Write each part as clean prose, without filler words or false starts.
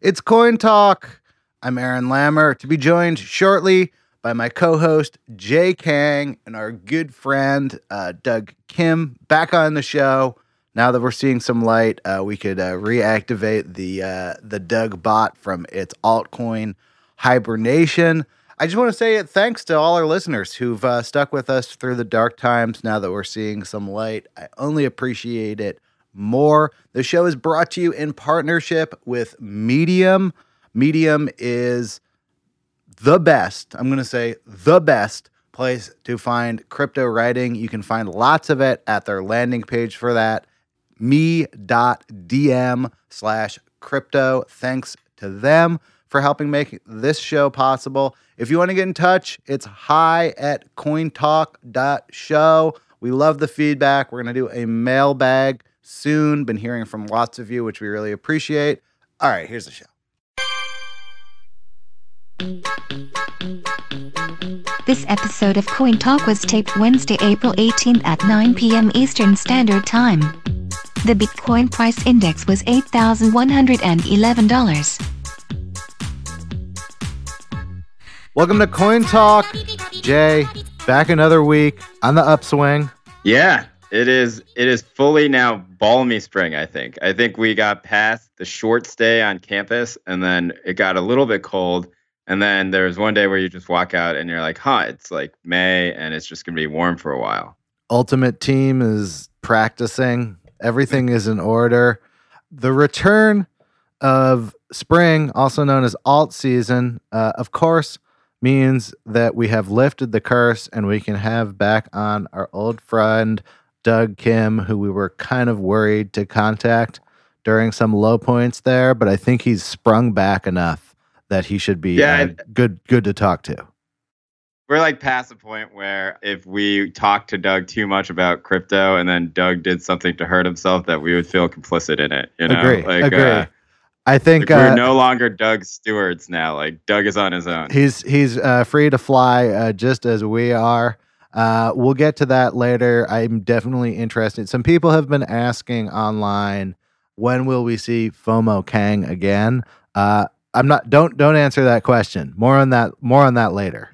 It's Coin Talk. I'm Aaron Lammer, to be joined shortly by my co-host Jay Kang and our good friend Doug Kim back on the show. Now that we're seeing some light, we could reactivate the Doug bot from its altcoin hibernation. I just want to say thanks to all our listeners who've stuck with us through the dark times. Now that we're seeing some light, I only appreciate it more. The show is brought to you in partnership with Medium. Medium is the best, I'm going to say the best place to find crypto writing. You can find lots of it at their landing page for that, me.dm/crypto. Thanks to them for helping make this show possible. If you want to get in touch, it's hi@cointalk.show. We love the feedback. We're going to do a mailbag soon. Been hearing from lots of you, which we really appreciate. All right, here's the show. This episode of Coin Talk was taped Wednesday, April 18th at 9 p.m. Eastern Standard Time. The Bitcoin price index was $8,111. Welcome to Coin Talk. Jay, back another week on the upswing. Yeah, it is fully now balmy spring, I think. I think we got past the short stay on campus, and then it got a little bit cold. And then there was one day where you just walk out and you're like, it's like May, and it's just going to be warm for a while. Ultimate Team is practicing. Everything is in order. The return of spring, also known as alt season, of course, means that we have lifted the curse and we can have back on our old friend, Doug Kim, who we were kind of worried to contact during some low points there, but I think he's sprung back enough that he should be good to talk to. We're like past the point where if we talk to Doug too much about crypto and then Doug did something to hurt himself, that we would feel complicit in it. You know? Agree. I think we're no longer Doug's stewards now. Like Doug is on his own. He's free to fly, just as we are. We'll get to that later. I'm definitely interested. Some people have been asking online, when will we see FOMO Kang again? I'm not. Don't answer that question. More on that later.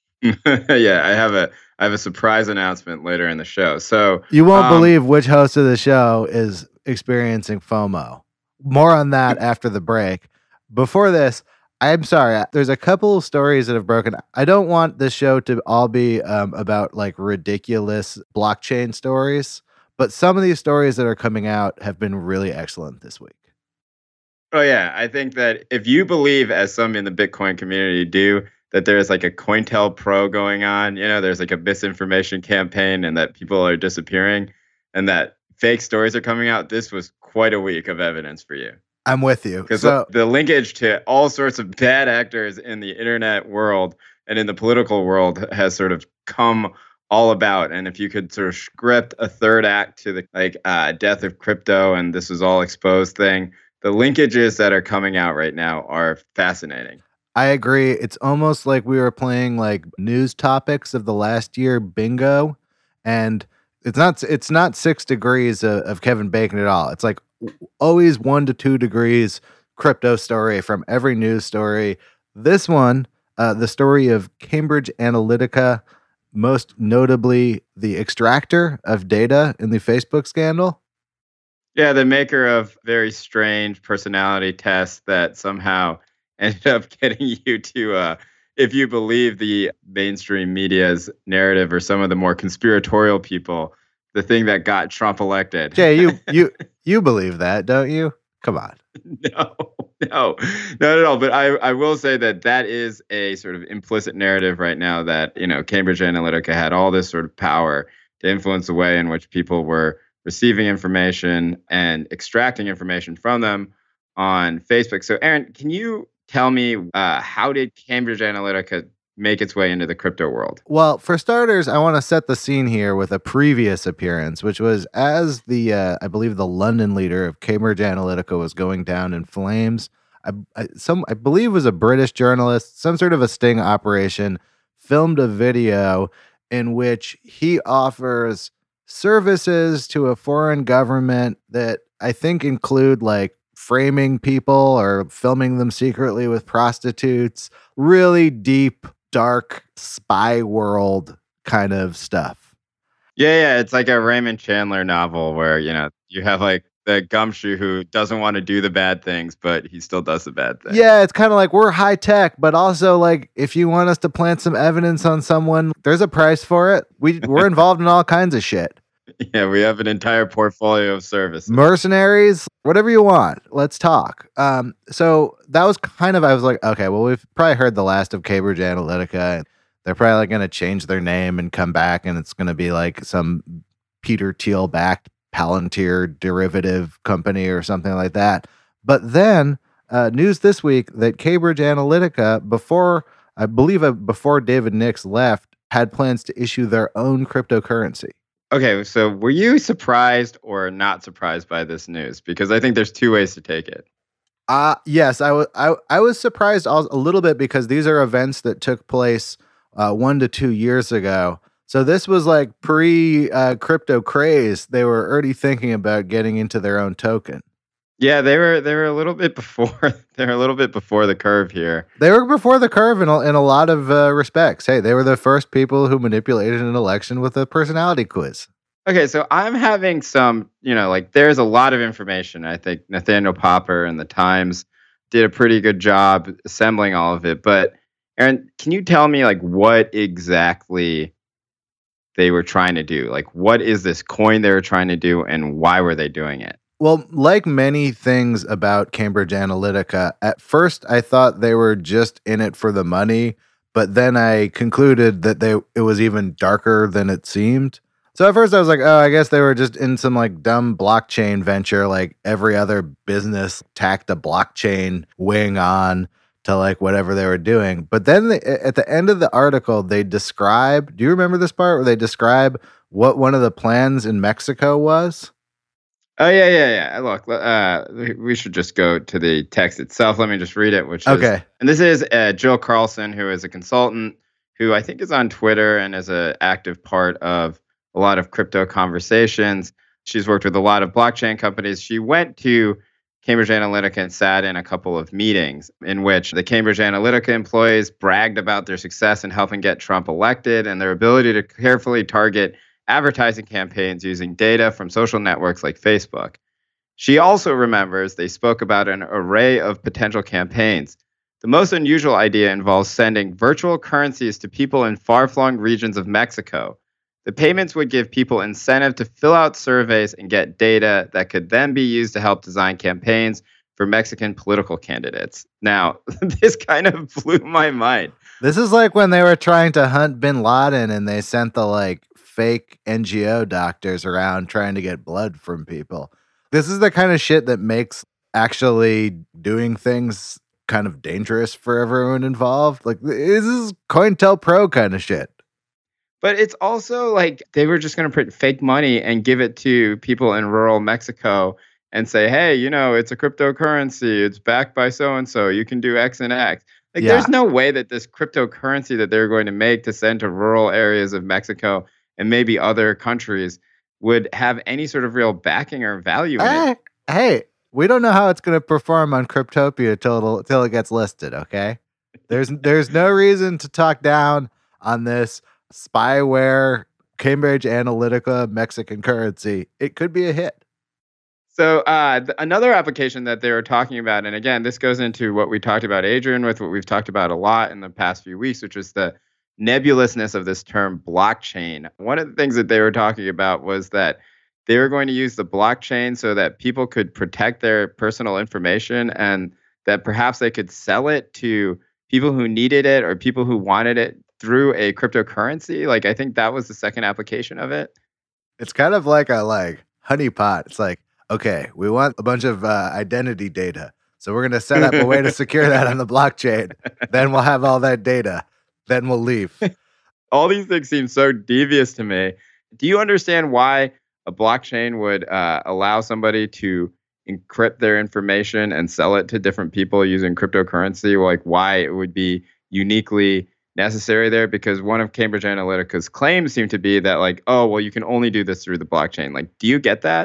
Yeah, I have a surprise announcement later in the show. So you won't believe which host of the show is experiencing FOMO. More on that after the break. Before this, I'm sorry. There's a couple of stories that have broken. I don't want this show to all be about like ridiculous blockchain stories, but some of these stories that are coming out have been really excellent this week. Oh yeah, I think that if you believe, as some in the Bitcoin community do, that there's like a COINTELPRO going on, there's like a misinformation campaign and that people are disappearing and that fake stories are coming out, this was quite a week of evidence for you. I'm with you. Because the linkage to all sorts of bad actors in the internet world and in the political world has sort of come all about. And if you could sort of script a third act to the death of crypto and this is all exposed thing, the linkages that are coming out right now are fascinating. I agree. It's almost like we were playing like news topics of the last year bingo, and it's not 6 degrees of Kevin Bacon at all. It's like always 1 to 2 degrees crypto story from every news story. This one, the story of Cambridge Analytica, most notably the extractor of data in the Facebook scandal. Yeah, the maker of very strange personality tests that somehow ended up getting you to, if you believe the mainstream media's narrative or some of the more conspiratorial people, the thing that got Trump elected. Jay, you believe that, don't you? Come on. No, not at all. But I will say that is a sort of implicit narrative right now that, Cambridge Analytica had all this sort of power to influence the way in which people were receiving information and extracting information from them on Facebook. So, Aaron, can you tell me how did Cambridge Analytica make its way into the crypto world? Well, for starters, I want to set the scene here with a previous appearance, which was as the, I believe, the London leader of Cambridge Analytica was going down in flames. I believe it was a British journalist, some sort of a sting operation, filmed a video in which he offers services to a foreign government that I think include like framing people or filming them secretly with prostitutes. Really deep, dark spy world kind of stuff. Yeah, it's like a Raymond Chandler novel where, you have like the gumshoe who doesn't want to do the bad things, but he still does the bad things. Yeah, it's kind of like we're high tech, but also like if you want us to plant some evidence on someone, there's a price for it. We're involved in all kinds of shit. Yeah, we have an entire portfolio of services. Mercenaries, whatever you want. Let's talk. So that was I was like, okay, well, we've probably heard the last of Cambridge Analytica. They're probably like going to change their name and come back, and it's going to be like some Peter Thiel backed Palantir derivative company or something like that. But then news this week that Cambridge Analytica, before David Nix left, had plans to issue their own cryptocurrency. Okay, so were you surprised or not surprised by this news? Because I think there's two ways to take it. Yes, I was surprised a little bit because these are events that took place 1 to 2 years ago. So this was like pre-crypto craze. They were already thinking about getting into their own token. Yeah, they were a little bit before. They're a little bit before the curve here. They were before the curve in a lot of respects. Hey, they were the first people who manipulated an election with a personality quiz. Okay, so I'm having some, there's a lot of information. I think Nathaniel Popper and the Times did a pretty good job assembling all of it. But Aaron, can you tell me like what exactly they were trying to do? Like, what is this coin they were trying to do, and why were they doing it? Well, like many things about Cambridge Analytica, at first I thought they were just in it for the money, but then I concluded that it was even darker than it seemed. So at first I was like, oh, I guess they were just in some like dumb blockchain venture, like every other business tacked a blockchain wing on to like whatever they were doing. But then at the end of the article, they describe, do you remember this part where they describe what one of the plans in Mexico was? Oh, yeah. Look, we should just go to the text itself. Let me just read it, okay. And this is Jill Carlson, who is a consultant who I think is on Twitter and is an active part of a lot of crypto conversations. She's worked with a lot of blockchain companies. She went to Cambridge Analytica and sat in a couple of meetings in which the Cambridge Analytica employees bragged about their success in helping get Trump elected and their ability to carefully target advertising campaigns using data from social networks like Facebook. She also remembers they spoke about an array of potential campaigns. The most unusual idea involves sending virtual currencies to people in far-flung regions of Mexico. The payments would give people incentive to fill out surveys and get data that could then be used to help design campaigns for Mexican political candidates. Now, this kind of blew my mind. This is like when they were trying to hunt bin Laden and they sent the like fake NGO doctors around trying to get blood from people. This is the kind of shit that makes actually doing things kind of dangerous for everyone involved. Like, this is COINTELPRO kind of shit. But it's also like they were just going to print fake money and give it to people in rural Mexico and say, hey, it's a cryptocurrency. It's backed by so-and-so. You can do X and X. Like, There's no way that this cryptocurrency that they're going to make to send to rural areas of Mexico and maybe other countries would have any sort of real backing or value in it. Hey, we don't know how it's going to perform on Cryptopia till it gets listed, okay? There's no reason to talk down on this spyware Cambridge Analytica Mexican currency. It could be a hit. So another application that they were talking about, and again, this goes into what we talked about, Adrian, with what we've talked about a lot in the past few weeks, which is the nebulousness of this term blockchain. One of the things that they were talking about was that they were going to use the blockchain so that people could protect their personal information and that perhaps they could sell it to people who needed it or people who wanted it through a cryptocurrency. Like, I think that was the second application of it. It's kind of like a honeypot. It's like, okay, we want a bunch of identity data. So we're going to set up a way to secure that on the blockchain. Then we'll have all that data. Then we'll leave. All these things seem so devious to me. Do you understand why a blockchain would allow somebody to encrypt their information and sell it to different people using cryptocurrency? Like, why it would be uniquely necessary there? Because one of Cambridge Analytica's claims seemed to be that, like, oh, well, you can only do this through the blockchain. Like, do you get that?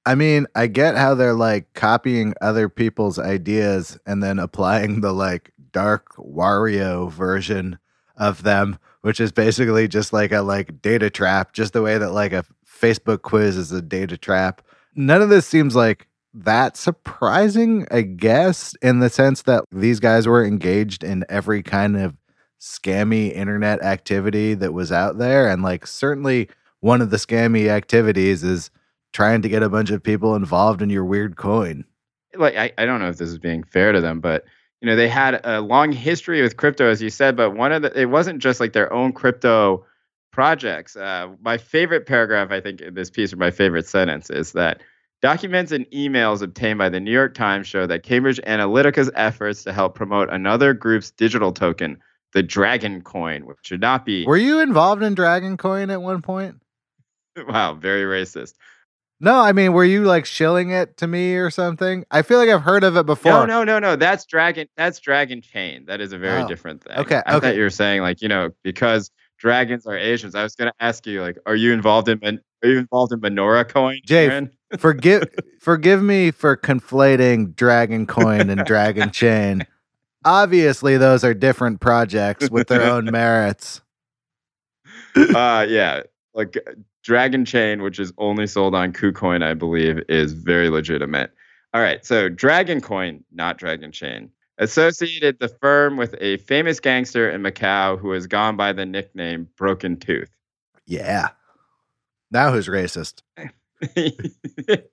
I mean, I get how they're like copying other people's ideas and then applying the like dark Wario version of them, which is basically just like a like data trap, just the way that like a Facebook quiz is a data trap. None of this seems like that surprising, I guess, in the sense that these guys were engaged in every kind of scammy internet activity that was out there. And like certainly one of the scammy activities is trying to get a bunch of people involved in your weird coin. Like I don't know if this is being fair to them, but they had a long history with crypto, as you said, but it wasn't just like their own crypto projects. My favorite paragraph, I think, in this piece, or my favorite sentence, is that documents and emails obtained by the New York Times show that Cambridge Analytica's efforts to help promote another group's digital token, the Dragon Coin, which should not be. Were you involved in Dragon Coin at one point? Wow, very racist. No, I mean, were you like shilling it to me or something? I feel like I've heard of it before. No. That's Dragon Chain. That is a very different thing. Okay. I thought you were saying like, because dragons are Asians. I was going to ask you like, are you involved in Menorah Coin? Jay, forgive me for conflating Dragon Coin and Dragon Chain. Obviously, those are different projects with their own merits. Yeah. Like Dragon Chain, which is only sold on KuCoin, I believe, is very legitimate. All right, so Dragon Coin, not Dragon Chain, associated the firm with a famous gangster in Macau who has gone by the nickname Broken Tooth. Yeah. Now who's racist? The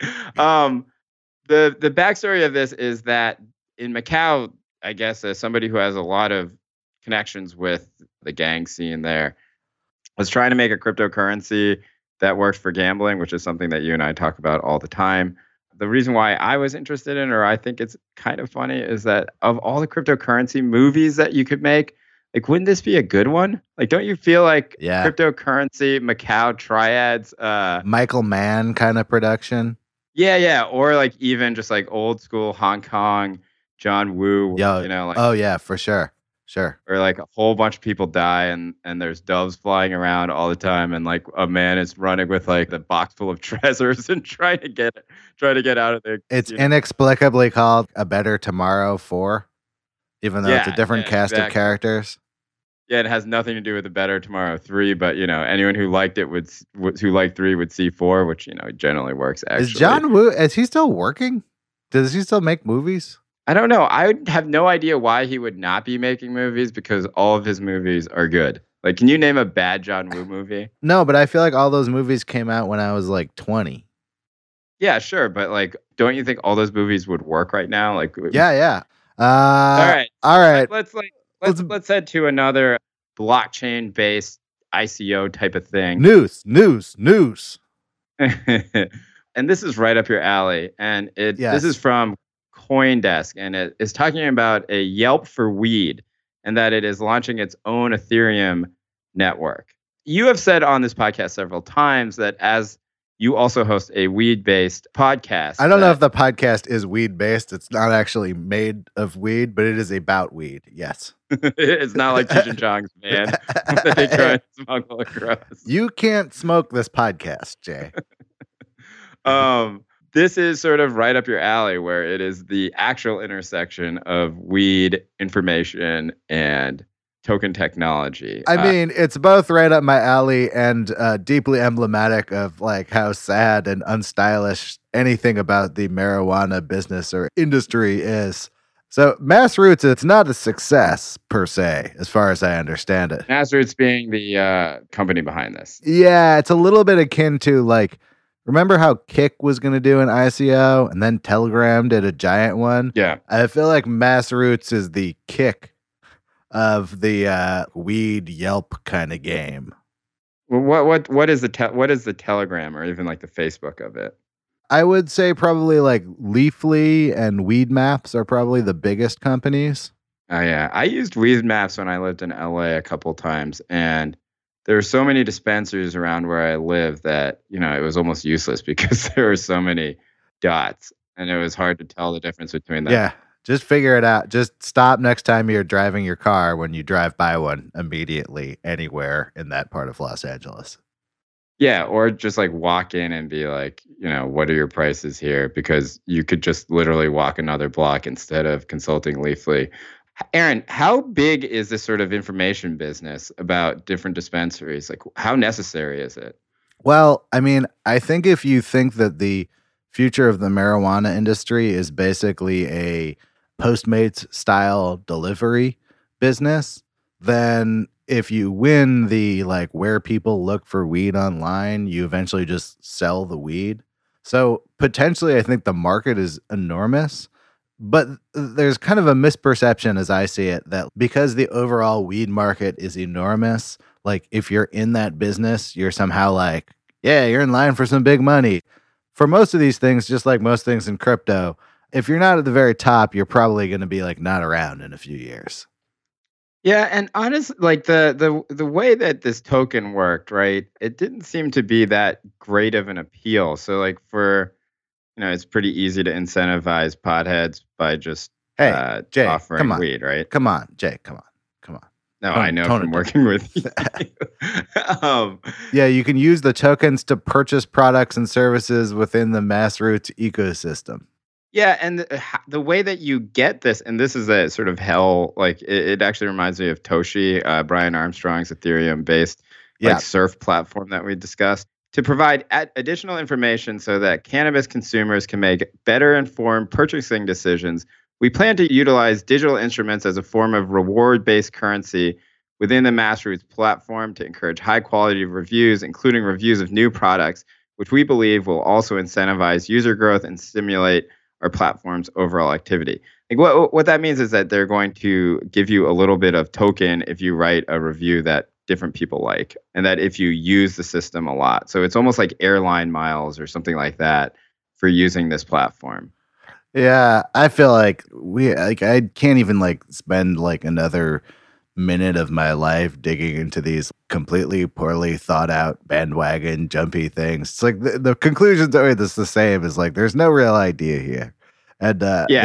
backstory of this is that in Macau, I guess, as somebody who has a lot of connections with the gang scene there, was trying to make a cryptocurrency that works for gambling, which is something that you and I talk about all the time. The reason why I was interested in, or I think it's kind of funny, is that of all the cryptocurrency movies that you could make, like, wouldn't this be a good one? Like, don't you feel like cryptocurrency, Macau triads, Michael Mann kind of production? Yeah. Or like even just like old school Hong Kong, John Woo, like, oh yeah, for sure. Sure. Where like a whole bunch of people die and there's doves flying around all the time, and like a man is running with like the box full of treasures and trying to get out of there. It's inexplicably called A Better Tomorrow 4, even though it's a different cast of characters. Yeah, it has nothing to do with A Better Tomorrow 3, but anyone who liked it who liked 3 would see 4, which generally works. Actually, is John Woo? Is he still working? Does he still make movies? I don't know. I have no idea why he would not be making movies, because all of his movies are good. Like, can you name a bad John Woo movie? No, but I feel like all those movies came out when I was like 20. Yeah, sure. But like, don't you think all those movies would work right now? Like, yeah. All right. Let's head to another blockchain-based ICO type of thing. News. And this is right up your alley. And this is from CoinDesk, and it is talking about a Yelp for weed, and that it is launching its own Ethereum network. You have said on this podcast several times that as you also host a weed-based podcast. I don't know if the podcast is weed-based. It's not actually made of weed, but it is about weed. Yes. It's not like Cheech and Chong's Man that they try and smuggle across. You can't smoke this podcast, Jay. This is sort of right up your alley, where it is the actual intersection of weed information and token technology. I mean, it's both right up my alley and deeply emblematic of like how sad and unstylish anything about the marijuana business or industry is. So Massroots, it's not a success per se, as far as I understand it. Massroots being the company behind this. Yeah, it's a little bit akin to like, remember how Kik was going to do an ICO and then Telegram did a giant one? Yeah. I feel like Massroots is the Kik of the weed Yelp kind of game. Well, what is the Telegram, or even like the Facebook of it? I would say probably like Leafly and Weed Maps are probably the biggest companies. Oh yeah, I used Weed Maps when I lived in LA a couple times, and there are so many dispensaries around where I live that it was almost useless because there were so many dots, and it was hard to tell the difference between them. Yeah, just figure it out. Just stop next time you're driving your car when you drive by one immediately anywhere in that part of Los Angeles. Yeah, or just like walk in and be like, what are your prices here? Because you could just literally walk another block instead of consulting Leafly. Aaron, how big is this sort of information business about different dispensaries? Like, how necessary is it? Well, I mean, I think if you think that the future of the marijuana industry is basically a Postmates style delivery business, then if you win the like where people look for weed online, you eventually just sell the weed. So potentially, I think the market is enormous. But there's kind of a misperception as I see it that because the overall weed market is enormous, like if you're in that business, you're somehow like, yeah, you're in line for some big money. For most of these things, just like most things in crypto, if you're not at the very top, you're probably going to be like not around in a few years. Yeah, and honestly, like the way that this token worked, right? It didn't seem to be that great of an appeal. So like it's pretty easy to incentivize potheads by just Hey, Jay, come offering on. weed, right? Come on, Jay, come on. No, I know from working with you. Yeah, you can use the tokens to purchase products and services within the Massroots ecosystem. Yeah, and the way that you get this, and this is a sort of hell, like it actually reminds me of Toshi, Brian Armstrong's Ethereum-based surf platform that we discussed, to provide additional information so that cannabis consumers can make better informed purchasing decisions. We plan to utilize digital instruments as a form of reward-based currency within the Massroots platform to encourage high-quality reviews, including reviews of new products, which we believe will also incentivize user growth and stimulate our platform's overall activity. Like what that means is that they're going to give you a little bit of token if you write a review that different people like, and that if you use the system a lot. So it's almost like airline miles or something like that for using this platform. Yeah, I feel like I can't even like spend like another minute of my life digging into these completely poorly thought out bandwagon jumpy things. It's like the conclusion's always the same. Is like there's no real idea here, and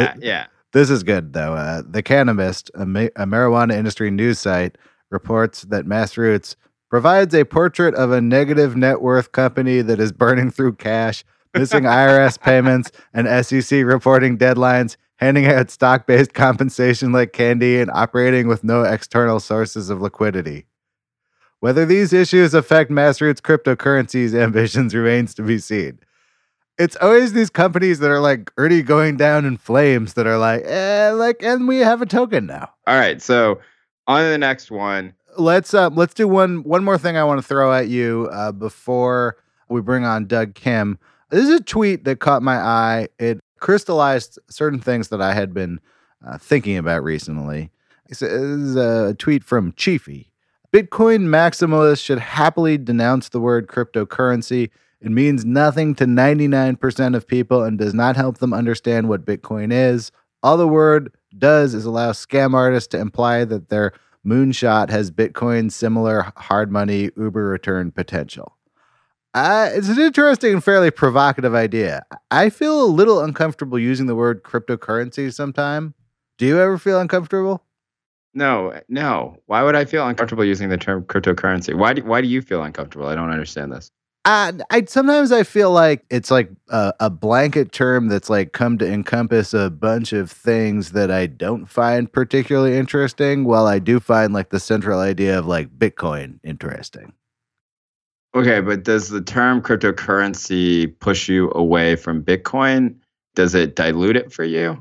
this is good though. The Cannabist, a marijuana industry news site, reports that Massroots provides a portrait of a negative net worth company that is burning through cash, missing IRS payments and SEC reporting deadlines, handing out stock-based compensation like candy, and operating with no external sources of liquidity. Whether these issues affect Massroots cryptocurrency's ambitions remains to be seen. It's always these companies that are like already going down in flames that are like, and we have a token now. All right, so on to the next one. Let's do one more thing I want to throw at you before we bring on Doug Kim. This is a tweet that caught my eye. It crystallized certain things that I had been thinking about recently. This is a tweet from Chiefy. Bitcoin maximalists should happily denounce the word cryptocurrency. It means nothing to 99% of people and does not help them understand what Bitcoin is. All the word does is allow scam artists to imply that their moonshot has Bitcoin's similar hard money Uber return potential. It's an interesting and fairly provocative idea. I feel a little uncomfortable using the word cryptocurrency sometime. Do you ever feel uncomfortable? No. Why would I feel uncomfortable using the term cryptocurrency? Why do you feel uncomfortable? I don't understand this. Sometimes I feel like it's like a blanket term that's like come to encompass a bunch of things that I don't find particularly interesting, while I do find like the central idea of like Bitcoin interesting. Okay, but does the term cryptocurrency push you away from Bitcoin? Does it dilute it for you?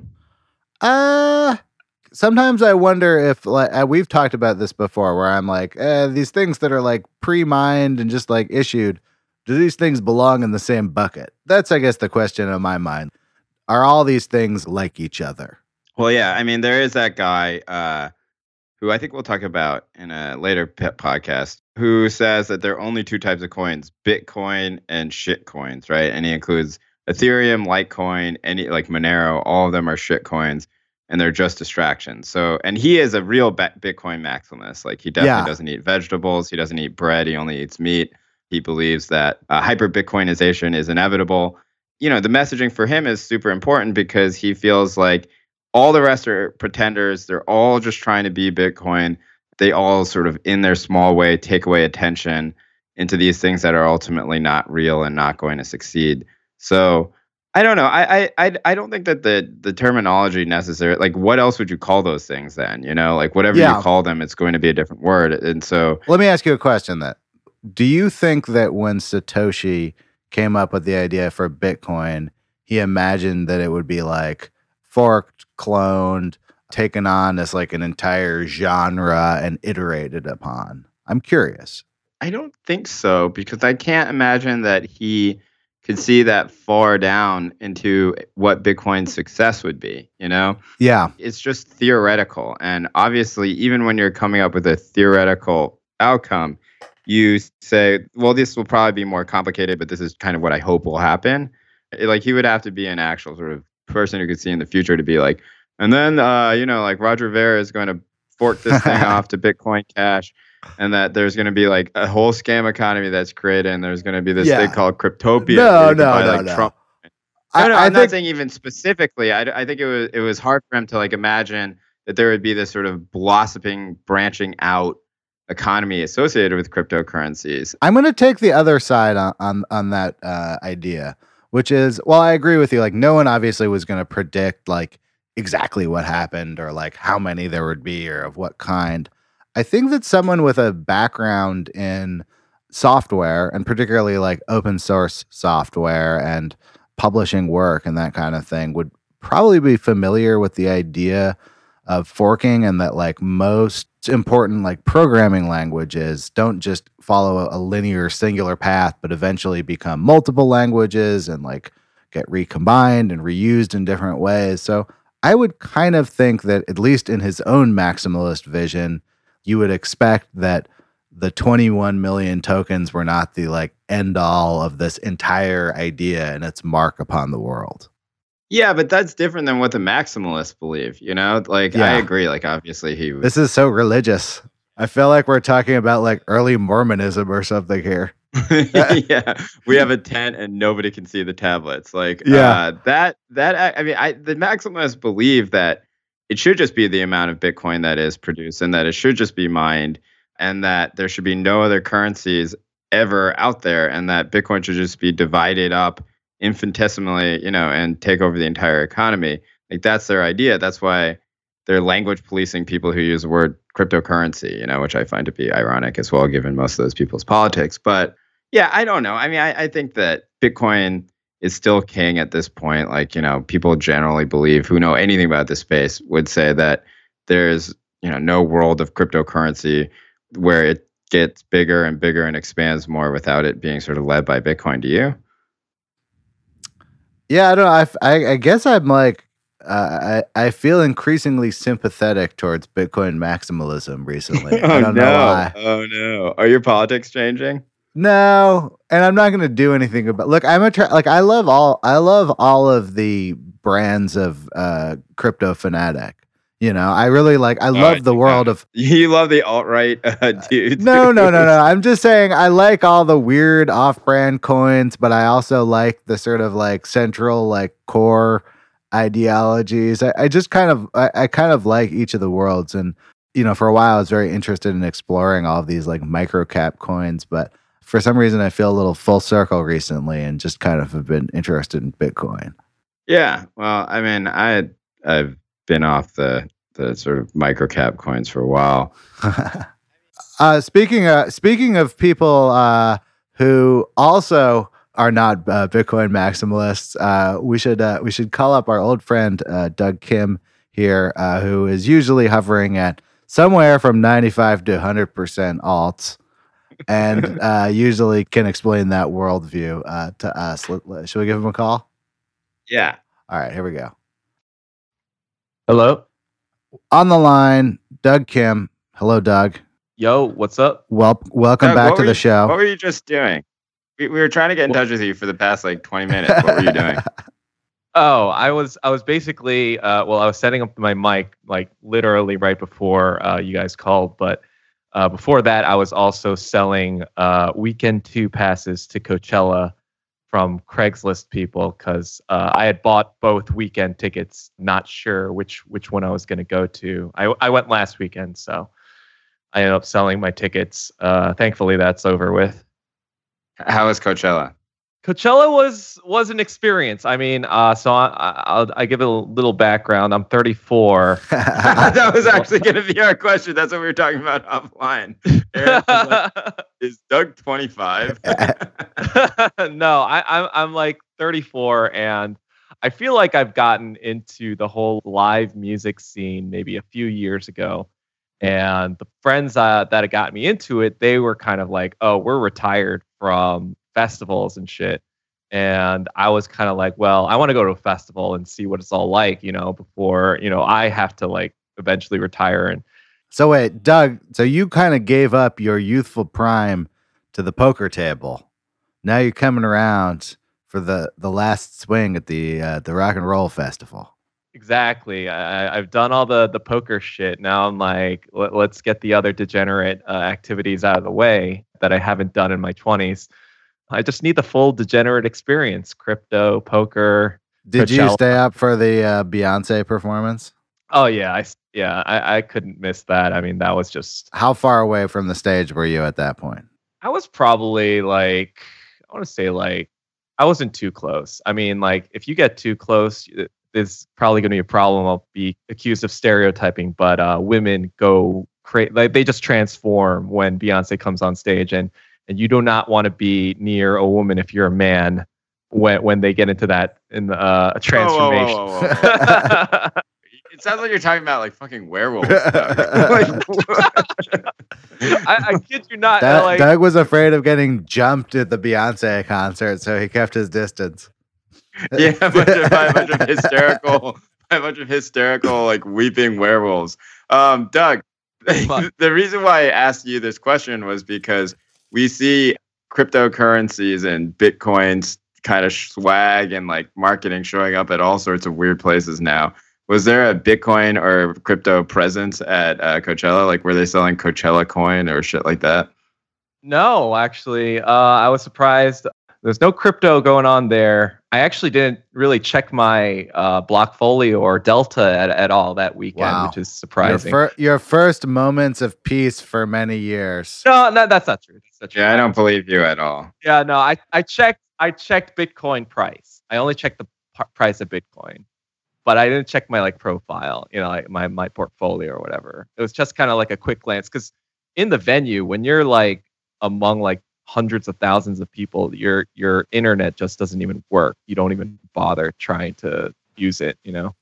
Sometimes I wonder if, like, we've talked about this before, where I'm like, these things that are like pre-mined and just like issued, do these things belong in the same bucket? That's, I guess, the question in my mind. Are all these things like each other? Well, yeah. I mean, there is that guy who I think we'll talk about in a later podcast, who says that there are only two types of coins, Bitcoin and shit coins, right? And he includes Ethereum, Litecoin, any like Monero, all of them are shit coins, and they're just distractions. So, and he is a real Bitcoin maximalist. Like he definitely doesn't eat vegetables. He doesn't eat bread. He only eats meat. He believes that hyper Bitcoinization is inevitable. The messaging for him is super important because he feels like all the rest are pretenders. They're all just trying to be Bitcoin. They all sort of, in their small way, take away attention. into these things that are ultimately not real and not going to succeed. So I don't know. I don't think that the terminology necessary. Like, what else would you call those things then? You know, like whatever you call them, it's going to be a different word. And so, let me ask you a question. Do you think that when Satoshi came up with the idea for Bitcoin, he imagined that it would be like forked, cloned, taken on as like an entire genre and iterated upon? I'm curious. I don't think so, because I can't imagine that he could see that far down into what Bitcoin's success would be, you know? Yeah. It's just theoretical. And obviously, even when you're coming up with a theoretical outcome, you say, well, this will probably be more complicated, but this is kind of what I hope will happen. Like, he would have to be an actual sort of person who could see in the future to be like, and then, like Roger Ver is going to fork this thing off to Bitcoin Cash. And that there's going to be like a whole scam economy that's created, and there's going to be this thing called Cryptopia. No. Trump. I'm not saying even specifically. I think it was hard for him to like imagine that there would be this sort of blossoming, branching out economy associated with cryptocurrencies. I'm going to take the other side on that idea, which is, well, I agree with you. Like, no one obviously was going to predict like exactly what happened or like how many there would be or of what kind. I think that someone with a background in software, and particularly like open source software and publishing work and that kind of thing, would probably be familiar with the idea of forking, and that like most important like programming languages don't just follow a linear singular path, but eventually become multiple languages and like get recombined and reused in different ways. So I would kind of think that, at least in his own maximalist vision, you would expect that the 21 million tokens were not the like end all of this entire idea and its mark upon the world. Yeah, but that's different than what the maximalists believe, you know? Like, I agree. Like, obviously he was... This is so religious. I feel like we're talking about like early Mormonism or something here. Yeah, we have a tent and nobody can see the tablets. Like, the maximalists believe that it should just be the amount of Bitcoin that is produced, and that it should just be mined, and that there should be no other currencies ever out there, and that Bitcoin should just be divided up infinitesimally, and take over the entire economy. Like, that's their idea. That's why they're language policing people who use the word cryptocurrency, which I find to be ironic as well, given most of those people's politics. But yeah, I don't know. I mean, I think that Bitcoin is still king at this point. Like, people generally believe, who know anything about this space, would say that there's, no world of cryptocurrency where it gets bigger and bigger and expands more without it being sort of led by Bitcoin. Do you? Yeah, I don't know. I guess I'm like, I feel increasingly sympathetic towards Bitcoin maximalism recently. I don't know why. Oh no. Are your politics changing? No, and I'm not going to do anything about. Look, I love all of the brands of crypto fanatic. I really like. I love the world of. You love the alt-right dudes. No. I'm just saying I like all the weird off-brand coins, but I also like the sort of like central like core ideologies. I just kind of like each of the worlds, and for a while I was very interested in exploring all of these like micro cap coins, but for some reason, I feel a little full circle recently and just kind of have been interested in Bitcoin. Yeah. Well, I mean, I've been off the sort of micro cap coins for a while. Speaking of people who also are not Bitcoin maximalists, we should call up our old friend Doug Kim here, who is usually hovering at somewhere from 95 to 100% alts. And usually can explain that worldview to us. Should we give him a call? Yeah. All right, here we go. Hello? On the line, Doug Kim. Hello, Doug. Yo, what's up? Welcome Doug, back to the show. What were you just doing? We were trying to get in touch with you for the past like 20 minutes. What were you doing? Oh, I was basically, I was setting up my mic like literally right before you guys called, but before that, I was also selling weekend 2 passes to Coachella from Craigslist people, because I had bought both weekend tickets, not sure which one I was going to go to. I went last weekend, so I ended up selling my tickets. Thankfully, that's over with. How was Coachella? Coachella was an experience. I mean, so I'll give it a little background. I'm 34. That was actually going to be our question. That's what we were talking about offline. Aaron was like, is Doug 25? No, I'm like 34, and I feel like I've gotten into the whole live music scene maybe a few years ago. And the friends that had got me into it, they were kind of like, "Oh, we're retired from festivals and shit." And I was kind of like, well, I want to go to a festival and see what it's all like, before, I have to like eventually retire. And So wait, Doug, so you kind of gave up your youthful prime to the poker table. Now you're coming around for the last swing at the Rock and Roll Festival. exactly. I've done all the poker shit. Now I'm like, let's get the other degenerate activities out of the way that I haven't done in my 20s. I just need the full degenerate experience: crypto, poker. Did you Coachella. stay up for the Beyonce performance? Oh yeah, I couldn't miss that. I mean, that was just. How far away from the stage were you at that point? I was probably like, I want to say like, I wasn't too close. I mean, like, if you get too close, there's probably going to be a problem. I'll be accused of stereotyping, but women go crazy. Like, they just transform when Beyonce comes on stage, and you do not want to be near a woman if you're a man when they get into that transformation. Whoa. It sounds like you're talking about like fucking werewolves. I kid you not. Doug was afraid of getting jumped at the Beyonce concert, so he kept his distance. Yeah, by a bunch of hysterical like weeping werewolves. Doug, the reason why I asked you this question was because we see cryptocurrencies and Bitcoin's kind of swag and like marketing showing up at all sorts of weird places now. Was there a Bitcoin or crypto presence at Coachella? Like, were they selling Coachella coin or shit like that? No, actually, I was surprised. There's no crypto going on there. I actually didn't really check my Blockfolio or Delta at all that weekend, which is surprising. Your first moments of peace for many years. No, that's not true. Yeah, I don't believe you at all. Yeah, no, I checked Bitcoin price. I only checked the price of Bitcoin, but I didn't check my like profile, like my portfolio or whatever. It was just kind of like a quick glance, because in the venue, when you're like among like hundreds of thousands of people, your internet just doesn't even work. You don't even bother trying to use it,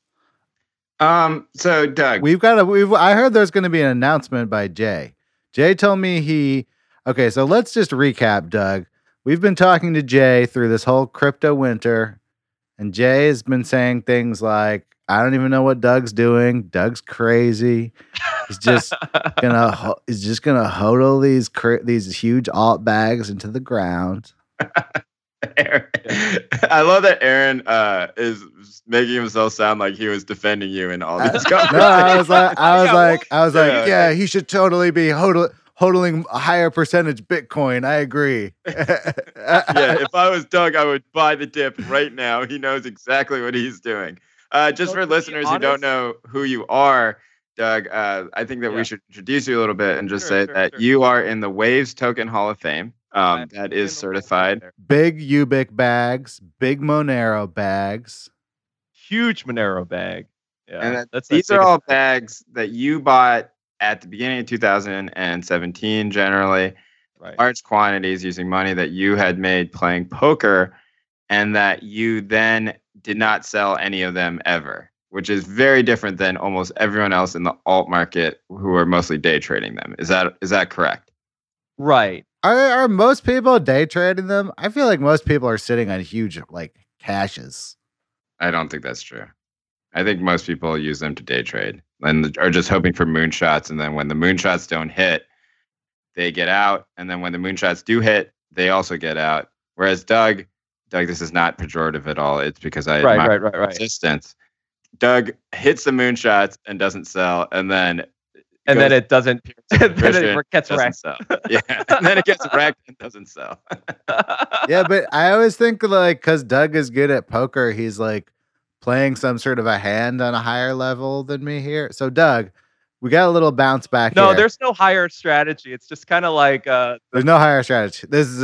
So Doug, I heard there's going to be an announcement by Jay. Jay told me okay, so let's just recap, Doug. We've been talking to Jay through this whole crypto winter, and Jay has been saying things like, I don't even know what Doug's doing. Doug's crazy. He's just gonna hodl these huge alt bags into the ground. I love that Aaron is making himself sound like he was defending you in all these comments. No, I was like, yeah, he should totally be hodling a higher percentage Bitcoin. I agree. Yeah, if I was Doug, I would buy the dip right now. He knows exactly what he's doing. Just for listeners who don't know who you are, Doug, I think that we should introduce you a little bit and just say that you are in the Waves Token Hall of Fame. That is certified. Big Ubik bags, big Monero bags. Huge Monero bag. Yeah, and these are all bags that you bought at the beginning of 2017, generally. Right. Large quantities using money that you had made playing poker, and that you then did not sell any of them ever, which is very different than almost everyone else in the alt market who are mostly day trading them. Is that correct? Right. Are most people day trading them? I feel like most people are sitting on huge like caches. I don't think that's true. I think most people use them to day trade and are just hoping for moonshots. And then when the moonshots don't hit, they get out. And then when the moonshots do hit, they also get out. Whereas Doug, this is not pejorative at all. It's because I admire resistance. Doug hits the moonshots and doesn't sell, and then it doesn't. And then it gets wrecked. Sell. Yeah, and then it gets wrecked and doesn't sell. Yeah, but I always think like because Doug is good at poker, he's like playing some sort of a hand on a higher level than me here. So Doug, we got a little bounce back. No, here. There's no higher strategy. It's just kind of like there's no higher strategy. This is it.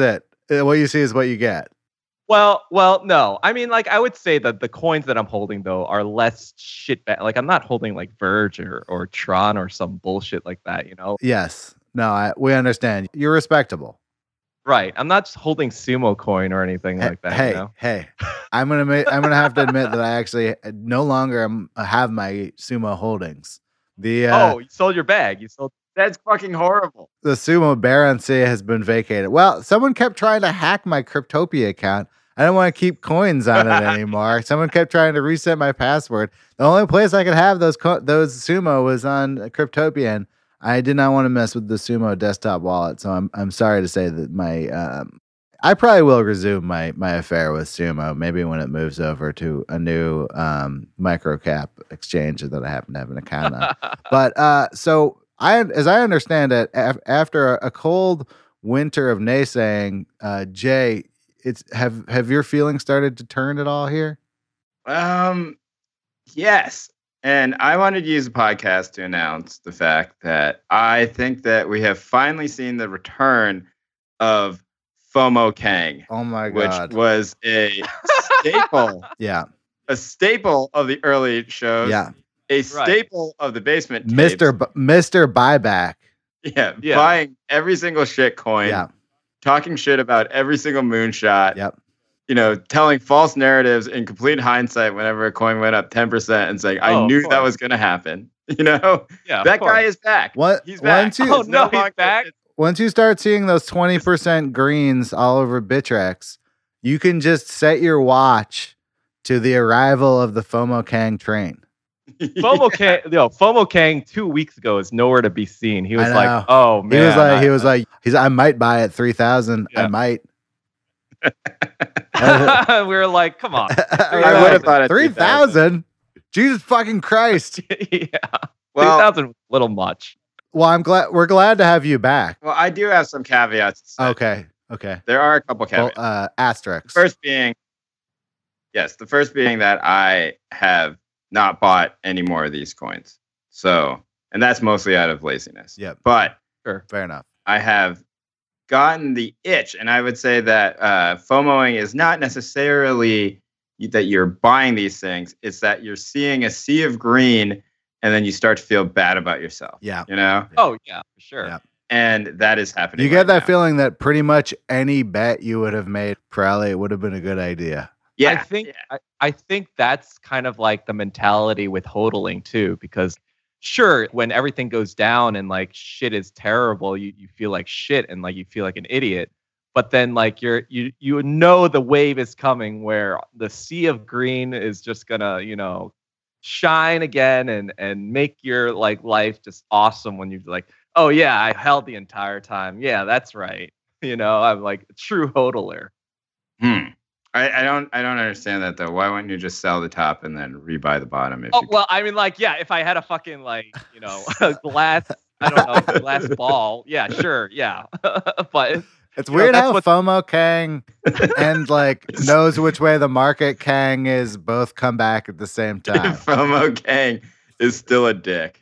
What you see is what you get. Well, no. I mean, like, I would say that the coins that I'm holding though are less shit. Like, I'm not holding like Verge or Tron or some bullshit like that. You know? Yes. No, we understand. You're respectable. Right. I'm not just holding Sumo coin or anything like that. Hey, you know? hey. I'm gonna have to admit that I actually no longer have my Sumo holdings. You sold your bag. You sold. That's fucking horrible. The Sumo Barency has been vacated. Well, someone kept trying to hack my Cryptopia account. I don't want to keep coins on it anymore. Someone kept trying to reset my password. The only place I could have those Sumo was on Cryptopia, and I did not want to mess with the Sumo desktop wallet. So I'm sorry to say that my I probably will resume my affair with Sumo, maybe when it moves over to a new microcap exchange that I happen to have an account on. But so as I understand it, after a cold winter of naysaying, Jay, have your feelings started to turn at all here? Yes. And I wanted to use the podcast to announce the fact that I think that we have finally seen the return of FOMO Kang. Oh my God. Which was a staple. Yeah. A staple of the early shows. Yeah. A staple of the basement tapes. Mr. Buyback. Yeah. Buying every single shit coin. Yeah. Talking shit about every single moonshot. Yep. You know, telling false narratives in complete hindsight whenever a coin went up 10% and saying, I knew that was going to happen. You know? Yeah. That guy is back. What? He's back. He's back. Once you start seeing those 20% greens all over Bittrex, you can just set your watch to the arrival of the FOMO Kang train. FOMO Kang 2 weeks ago is nowhere to be seen. He was like, "Oh man," he was like, I might buy at 3,000. Yeah. I might. We were like, "Come on!" I would have thought 3,000. Jesus fucking Christ! Yeah, well, 3,000 was a little much. Well, we're glad to have you back. Well, I do have some caveats. Okay. There are a couple caveats. Well, asterisks. The first being that I have not bought any more of these coins. So, and that's mostly out of laziness. Yep. But sure, fair enough. I have gotten the itch, and I would say that FOMOing is not necessarily that you're buying these things. It's that you're seeing a sea of green, and then you start to feel bad about yourself. Yeah. You know? Oh, yeah, for sure. Yeah. And that is happening. You get that feeling that pretty much any bet you would have made probably would have been a good idea. Yeah. I think that's kind of like the mentality with hodling too, because sure, when everything goes down and like shit is terrible, you feel like shit and like you feel like an idiot. But then like you know the wave is coming where the sea of green is just gonna, you know, shine again and make your like life just awesome when you're like, oh yeah, I held the entire time. Yeah, that's right. You know, I'm like a true hodler. I don't understand that though. Why wouldn't you just sell the top and then rebuy the bottom? Well, I mean, like, yeah, if I had a fucking like, you know, a glass ball, yeah, sure, yeah. But it's weird how FOMO Kang and like knows which way the market Kang is both come back at the same time. FOMO Kang is still a dick.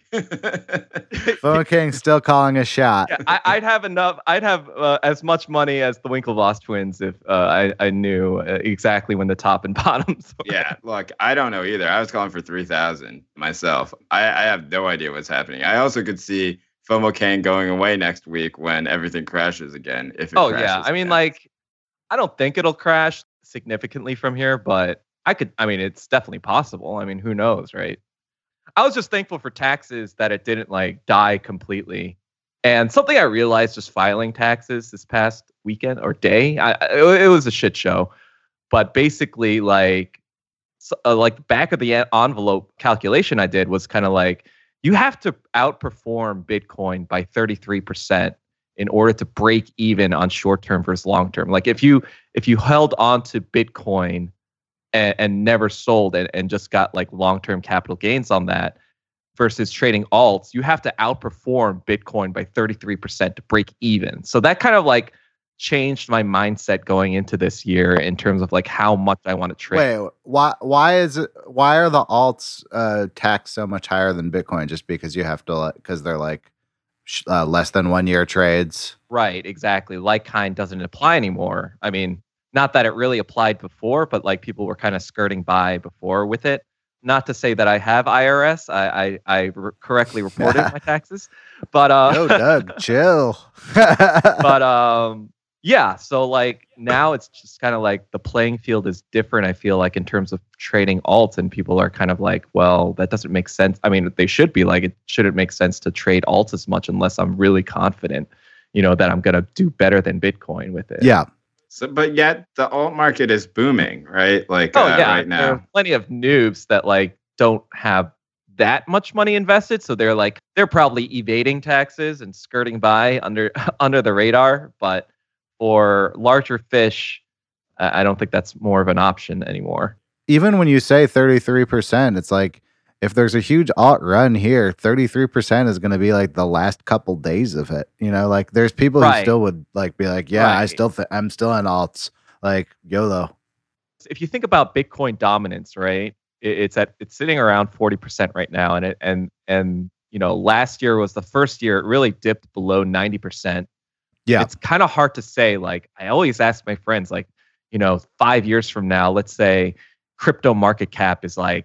FOMO Kang's still calling a shot. Yeah, I'd have enough. I'd have as much money as the Winklevoss twins if I knew exactly when the top and bottoms were. Yeah, look, I don't know either. I was calling for 3,000 myself. I have no idea what's happening. I also could see FOMO Kang going away next week when everything crashes again. If it crashes yeah, I mean, like, I don't think it'll crash significantly from here, but it's definitely possible. I mean, who knows, right? I was just thankful for taxes that it didn't like die completely. And something I realized just filing taxes this past weekend or day, it was a shit show. But basically, like back of the envelope calculation I did was kind of like, you have to outperform Bitcoin by 33% in order to break even on short term versus long term. Like if you held on to Bitcoin and never sold and just got like long-term capital gains on that versus trading alts, you have to outperform Bitcoin by 33% to break even. So that kind of like changed my mindset going into this year in terms of like how much I want to trade. Wait, why are the alts taxed so much higher than Bitcoin? Just because you have to, because they're like less than 1 year trades. Right, exactly. Like kind doesn't apply anymore. I mean, not that it really applied before, but like people were kind of skirting by before with it. Not to say that I have IRS. I correctly reported my taxes, but No, Doug, chill. but yeah. So like now it's just kind of like the playing field is different. I feel like in terms of trading alts, and people are kind of like, well, that doesn't make sense. I mean, they should be like, it shouldn't make sense to trade alts as much unless I'm really confident, that I'm gonna do better than Bitcoin with it. Yeah. So, but yet the alt market is booming, right? Like right now, there are plenty of noobs that like don't have that much money invested, so they're probably evading taxes and skirting by under the radar. But for larger fish, I don't think that's more of an option anymore. Even when you say 33%, it's like if there's a huge alt run here, 33% is going to be like the last couple days of it. Like there's people who still would like be like, yeah, Right. I'm still in alts, like YOLO. If you think about Bitcoin dominance, right? It's sitting around 40% right now, and last year was the first year it really dipped below 90%. Yeah. It's kind of hard to say. Like I always ask my friends, like 5 years from now, let's say crypto market cap is like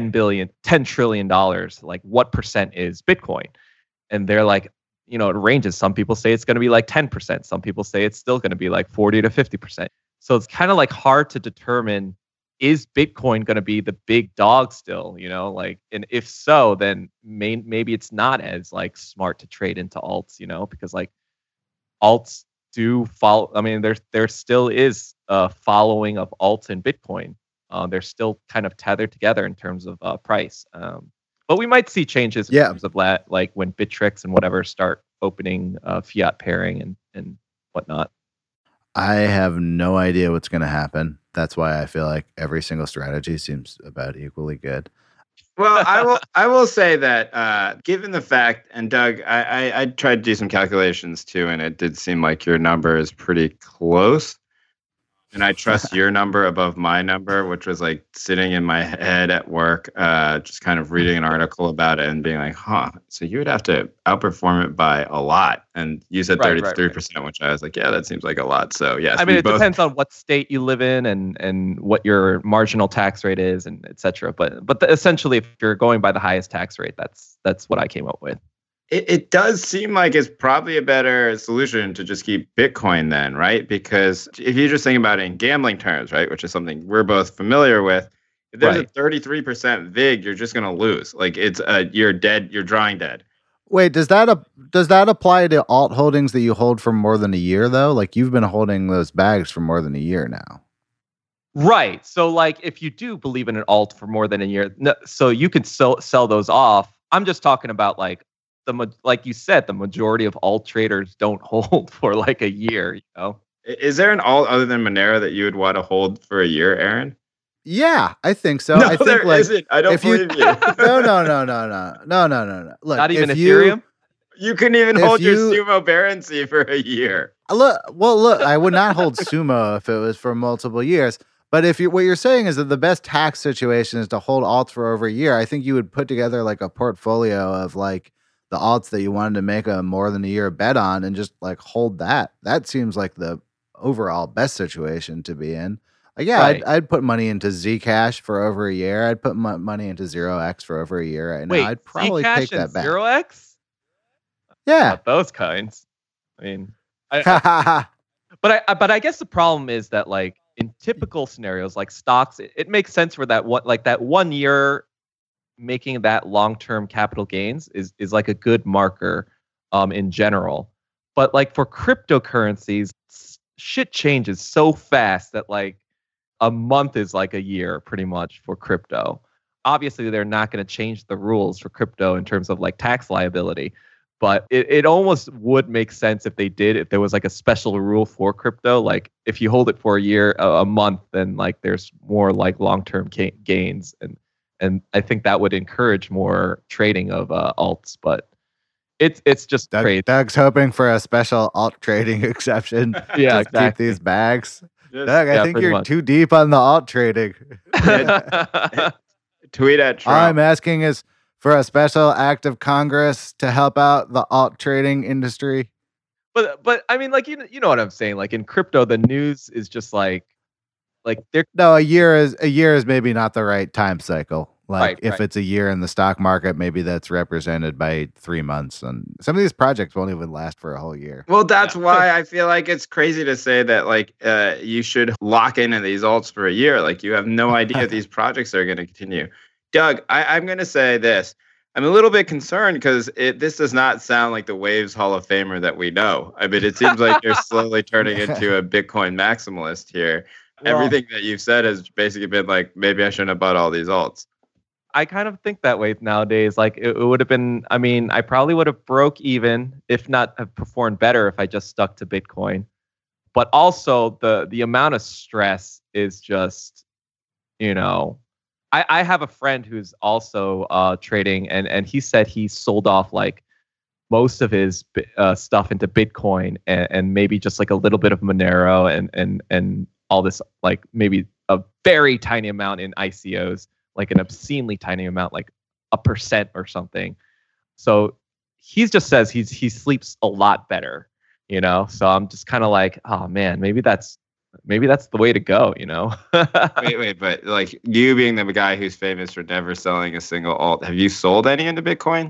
$10 trillion. Like what percent is Bitcoin? And they're like, it ranges. Some people say it's going to be like 10%. Some people say it's still going to be like 40 to 50%. So it's kind of like hard to determine, is Bitcoin going to be the big dog still, and if so, then maybe it's not as like smart to trade into alts, because like alts do follow. I mean, there still is a following of alts and Bitcoin. They're still kind of tethered together in terms of price. But we might see changes in terms of that, like when Bittrex and whatever start opening fiat pairing and whatnot. I have no idea what's going to happen. That's why I feel like every single strategy seems about equally good. Well, I will say that given the fact, and Doug, I tried to do some calculations too, and it did seem like your number is pretty close. And I trust your number above my number, which was like sitting in my head at work, just kind of reading an article about it and being like, so you would have to outperform it by a lot. And you said 33%, which I was like, yeah, that seems like a lot. So yes, I mean, it depends on what state you live in and what your marginal tax rate is and et cetera. But essentially, if you're going by the highest tax rate, that's what I came up with. It does seem like it's probably a better solution to just keep Bitcoin then, right? Because if you just think about it in gambling terms, right, which is something we're both familiar with, if there's a 33% VIG, you're just going to lose. Like it's you're dead, you're drawing dead. Wait, does that apply to alt holdings that you hold for more than a year though? Like you've been holding those bags for more than a year now. Right. So like if you do believe in an alt for more than a year, so you could sell those off. I'm just talking about like you said, the majority of alt traders don't hold for like a year, Is there an alt other than Monero that you would want to hold for a year, Aaron? Yeah, I think so. No, I think there isn't. I don't believe you. No. Look, not even Ethereum? You couldn't even hold your Sumo Barency for a year. Look, I would not hold Sumo if it was for multiple years. But what you're saying is that the best tax situation is to hold alts for over a year. I think you would put together like a portfolio of like the alts that you wanted to make a more than a year bet on and just like hold that. That seems like the overall best situation to be in. Like, yeah, right. I'd put money into Zcash for over a year. I'd put money into 0x for over a year right now. I'd probably Zcash take that back. 0x? Yeah. Not those kinds. I mean, but I guess the problem is that like in typical scenarios like stocks, it makes sense for that one, like that 1 year making that long-term capital gains is like a good marker in general. But like for cryptocurrencies, shit changes so fast that like a month is like a year pretty much for crypto. Obviously, they're not going to change the rules for crypto in terms of like tax liability, but it almost would make sense if they did, if there was like a special rule for crypto. Like if you hold it for a year, a month, then like there's more like long-term gains. And I think that would encourage more trading of alts, but it's just crazy. Doug's hoping for a special alt trading exception. Yeah, exactly. Keep these bags. Doug, I think you're too deep on the alt trading. Tweet at Trump. All I'm asking is for a special act of Congress to help out the alt trading industry. But I mean, like you know what I'm saying. Like in crypto, the news is just like they're No, a year is maybe not the right time cycle. Like Right, if right. it's a year in the stock market, maybe that's represented by 3 months, and some of these projects won't even last for a whole year. Well, that's Yeah. why I feel like it's crazy to say that like you should lock into these alts for a year. Like you have no idea if these projects are going to continue. Doug, I'm going to say this. I'm a little bit concerned because this does not sound like the Waves Hall of Famer that we know. I mean, it seems like you're slowly turning into a Bitcoin maximalist here. Well, Everything that you've said has basically been like, maybe I shouldn't have bought all these alts. I kind of think that way nowadays. Like it would have been. I mean, I probably would have broke even, if not have performed better, if I just stuck to Bitcoin. But also the amount of stress is just, you know. I have a friend who's also trading, and he said he sold off like most of his stuff into Bitcoin and maybe just like a little bit of Monero and all this, like maybe a very tiny amount in ICOs, like an obscenely tiny amount, like 1% or something. So he just says he sleeps a lot better, you know. So I'm just kind of like, oh man, maybe that's the way to go, you know. Wait, but like you being the guy who's famous for never selling a single alt, have you sold any into Bitcoin?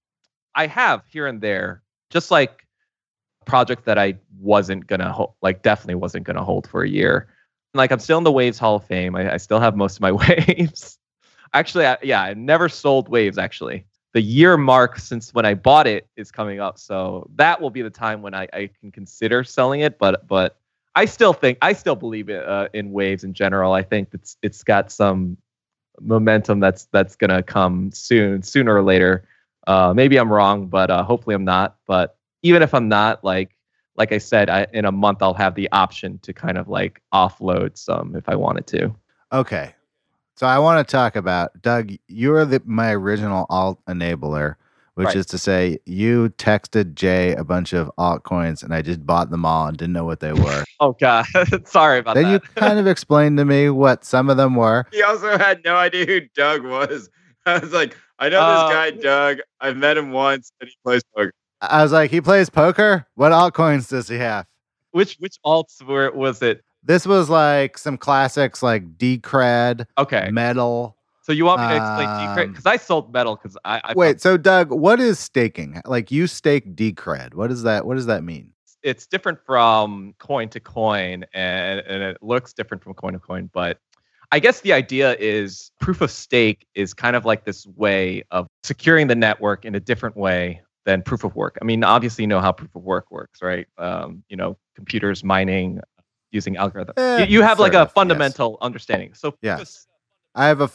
I have here and there, just like project that I wasn't gonna definitely wasn't gonna hold for a year. Like I'm still in the Waves Hall of Fame. I still have most of my Waves. Actually, I never sold Waves. Actually, the year mark since when I bought it is coming up, so that will be the time when I can consider selling it. But I still believe it, in Waves in general. I think it's got some momentum that's gonna come sooner or later. Maybe I'm wrong, but hopefully I'm not. But even if I'm not, like I said, in a month I'll have the option to kind of like offload some if I wanted to. Okay. So I want to talk about, Doug, you're my original alt enabler, which Right. is to say you texted Jay a bunch of altcoins and I just bought them all and didn't know what they were. Oh God, sorry about Then that. you kind of explained to me what some of them were. He also had no idea who Doug was. I was like, I know this guy, Doug. I've met him once and he plays poker. I was like, he plays poker? What altcoins does he have? Which alts was it? This was like some classics like Decred, Okay, Metal. so you want me to explain Decred? Because I sold Metal because I Wait, so Doug, what is staking? Like you stake Decred. What does that mean? it's different from coin to coin, and it looks different from coin to coin. But I guess the idea is proof of stake is kind of like this way of securing the network in a different way than proof of work. I mean, obviously, you know how proof of work works, right? Computers mining using algorithms. You have like sort a of, fundamental understanding. So Yes. I have a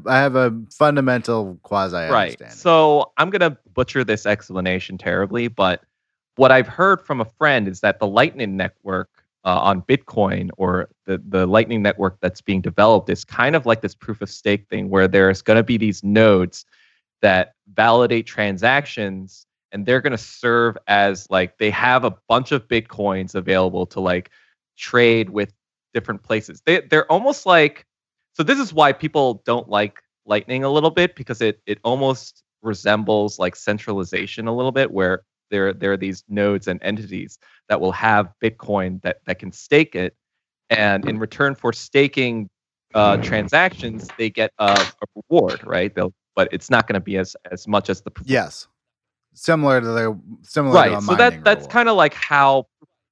fundamental quasi right. understanding. So I'm gonna butcher this explanation terribly, but what I've heard from a friend is that the Lightning Network on Bitcoin, or the Lightning Network that's being developed, is kind of like this proof of stake thing where there's going to be these nodes that validate transactions, and they're going to serve as like they have a bunch of Bitcoins available to like trade with different places. They're almost like, so this is why people don't like Lightning a little bit, because it almost resembles like centralization a little bit, where there are these nodes and entities that will have Bitcoin that can stake it, and in return for staking transactions, they get a reward, right? But it's not going to be as much as the Yes. Similar to right. a So mining that's reward. kind of like how.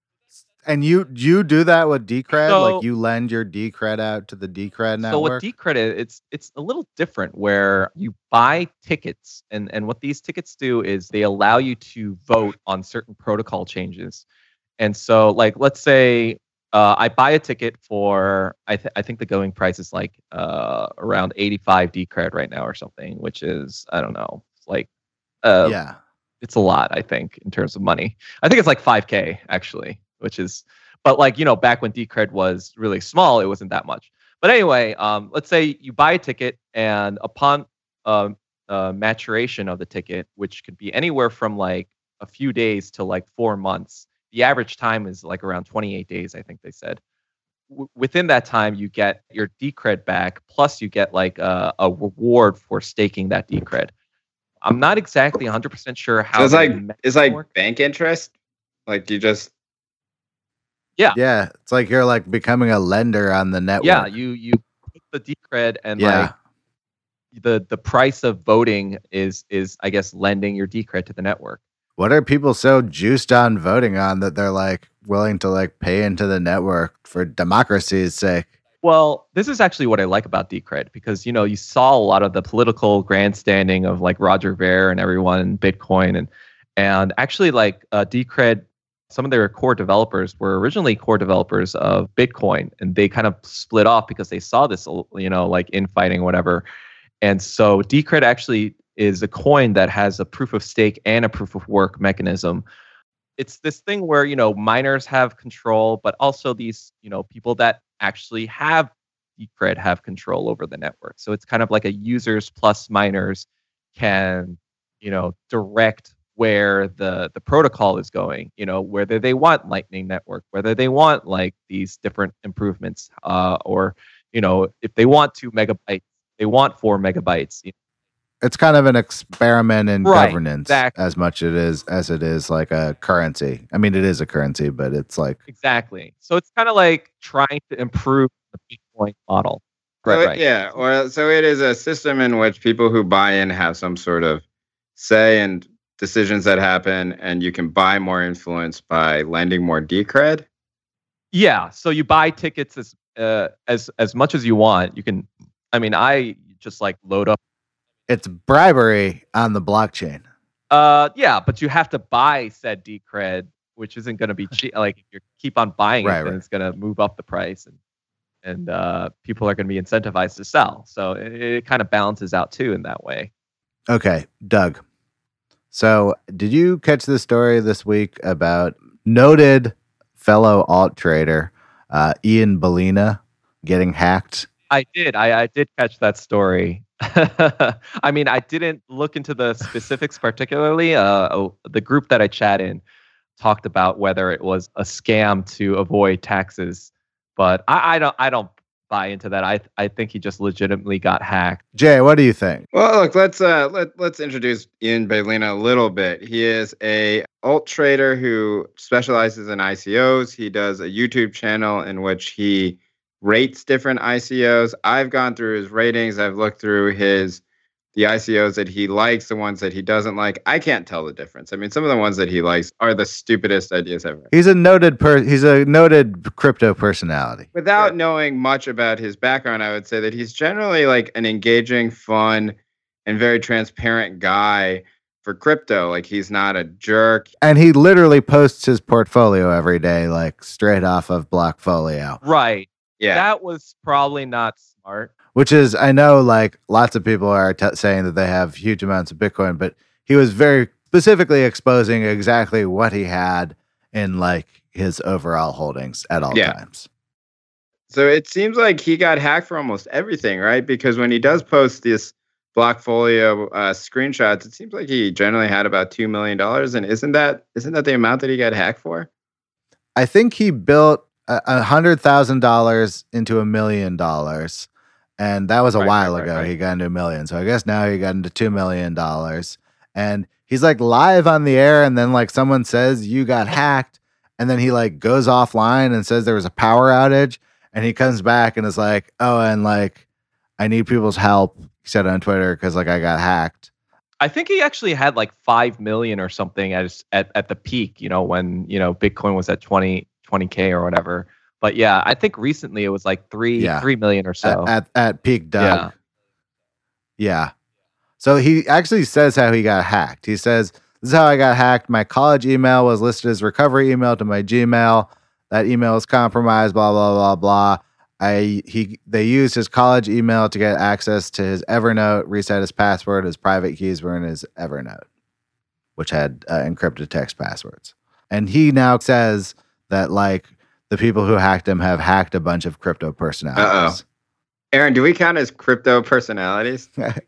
And you do that with Decred? So- Like you lend your Decred out to the Decred So network? with Decred, it's a little different, where you buy tickets, and what these tickets do is they allow you to vote on certain protocol changes. And so, like, let's say I buy a ticket for I think the going price is like around 85 Decred right now or something, which is, I don't know, like Yeah. it's a lot, I think, in terms of money. I think it's like 5K actually, which is, but like, back when Decred was really small, it wasn't that much. But anyway, let's say you buy a ticket, and upon maturation of the ticket, which could be anywhere from like a few days to like 4 months, the average time is like around 28 days, I think they said. Within that time, you get your Decred back, plus you get like a reward for staking that Decred. I'm not exactly 100% sure how. So it's the like mechanism works. bank interest. Like you just Yeah, it's like you're like becoming a lender on the network. Yeah, you put the Decred and Yeah. like the price of voting is I guess lending your Decred to the network. What are people so juiced on voting on that they're like willing to like pay into the network for democracy's sake? Well, this is actually what I like about Decred because you saw a lot of the political grandstanding of like Roger Ver and everyone in Bitcoin and actually like Decred, some of their core developers were originally core developers of Bitcoin and they kind of split off because they saw this like infighting whatever. And so Decred actually is a coin that has a proof of stake and a proof of work mechanism. It's this thing where miners have control, but also these people that actually have Decred have control over the network. So it's kind of like a users plus miners can direct where the protocol is going. Whether they want Lightning Network, whether they want like these different improvements, or if they want 2 megabytes, they want 4 megabytes. It's kind of an experiment in Right, governance exactly. as much as it is like a currency. I mean, it is a currency, but it's like Exactly. So it's kind of like trying to improve the Bitcoin model. Right. Yeah. Or so it is a system in which people who buy in have some sort of say and decisions that happen, and you can buy more influence by lending more Decred. Yeah. So you buy tickets as much as you want. You can. I mean, I just like load up. it's bribery on the blockchain. Yeah, but you have to buy said Decred, which isn't going to be cheap. Like if you keep on buying it, then it's going to move up the price, and people are going to be incentivized to sell. So it kind of balances out too in that way. Okay, Doug. So, did you catch the story this week about noted fellow alt trader Ian Bellina getting hacked? I did. I did catch that story. I mean, I didn't look into the specifics particularly. The group that I chat in talked about whether it was a scam to avoid taxes, but I don't buy into that. I think he just legitimately got hacked. Jay, what do you think? Well, look, let's introduce Ian Bellina a little bit. He is a alt trader who specializes in ICOs. He does a YouTube channel in which he rates different ICOs. I've gone through his ratings. I've looked through the ICOs that he likes, the ones that he doesn't like. I can't tell the difference. I mean, some of the ones that he likes are the stupidest ideas ever. He's a noted crypto personality. Without knowing much about his background, I would say that he's generally like an engaging, fun, and very transparent guy for crypto. Like he's not a jerk. And he literally posts his portfolio every day, like straight off of Blockfolio. Right. Yeah. That was probably not smart. Which is, I know, like lots of people are saying that they have huge amounts of Bitcoin, but he was very specifically exposing exactly what he had in like his overall holdings at all times. So it seems like he got hacked for almost everything, right? Because when he does post this Blockfolio screenshots, it seems like he generally had about $2 million. And isn't that the amount that he got hacked for? I think he built $100,000 into $1 million. And that was a while ago. Right. He got into $1 million. So I guess now he got into $2 million. And he's like live on the air. And then like someone says you got hacked. And then he like goes offline and says there was a power outage. And he comes back and is like, oh, and like I need people's help. He said on Twitter because like I got hacked. I think he actually had like 5 million or something at the peak, when, Bitcoin was at 20K or whatever. But yeah, I think recently it was like 3 million or so. At peak Doug. Yeah. So he actually says how he got hacked. He says, this is how I got hacked. My college email was listed as recovery email to my Gmail. That email was compromised, blah, blah, blah, blah. They used his college email to get access to his Evernote, reset his password. His private keys were in his Evernote, which had encrypted text passwords. And he now says that like the people who hacked him have hacked a bunch of crypto personalities. Aaron, do we count as crypto personalities?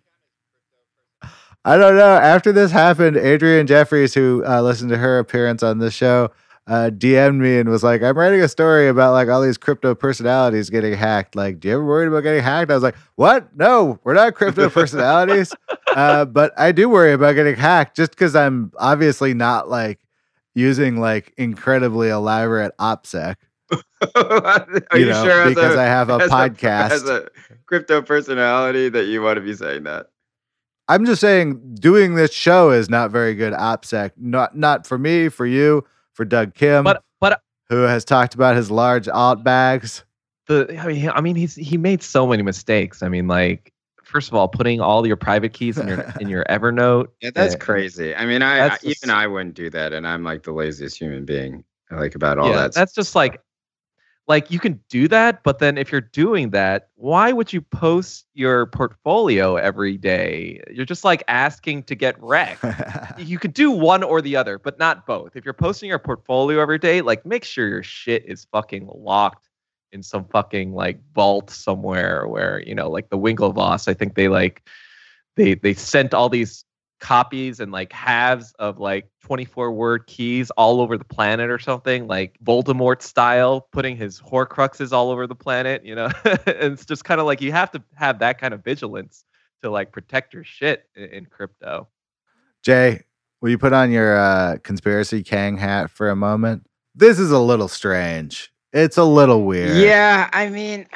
I don't know. After this happened, Adrian Jeffries, who listened to her appearance on this show, DM'd me and was like, I'm writing a story about like all these crypto personalities getting hacked. Like, do you ever worried about getting hacked? I was like, what? No, we're not crypto personalities. But I do worry about getting hacked just because I'm obviously not like using like incredibly elaborate OPSEC. Are you sure? Because I have a podcast. As a crypto personality that you want to be saying that. I'm just saying doing this show is not very good OPSEC. Not for me, for you, for Doug Kim, But who has talked about his large alt bags. I mean, he made so many mistakes. I mean, like, first of all, putting all your private keys in your Evernote. Yeah, that's crazy. I mean, even I wouldn't do that, and I'm like the laziest human being. Like about all that. That's just like you can do that, but then if you're doing that, why would you post your portfolio every day? You're just like asking to get wrecked. You could do one or the other, but not both. If you're posting your portfolio every day, like make sure your shit is fucking locked in some fucking like vault somewhere where, you know, like the Winklevoss, I think they sent all these copies and like halves of like 24-word keys all over the planet or something, like Voldemort style, putting his Horcruxes all over the planet, you know. And it's just kind of like you have to have that kind of vigilance to like protect your shit in crypto. Jay, will you put on your conspiracy Kang hat for a moment? This is a little strange. It's a little weird. Yeah, I mean,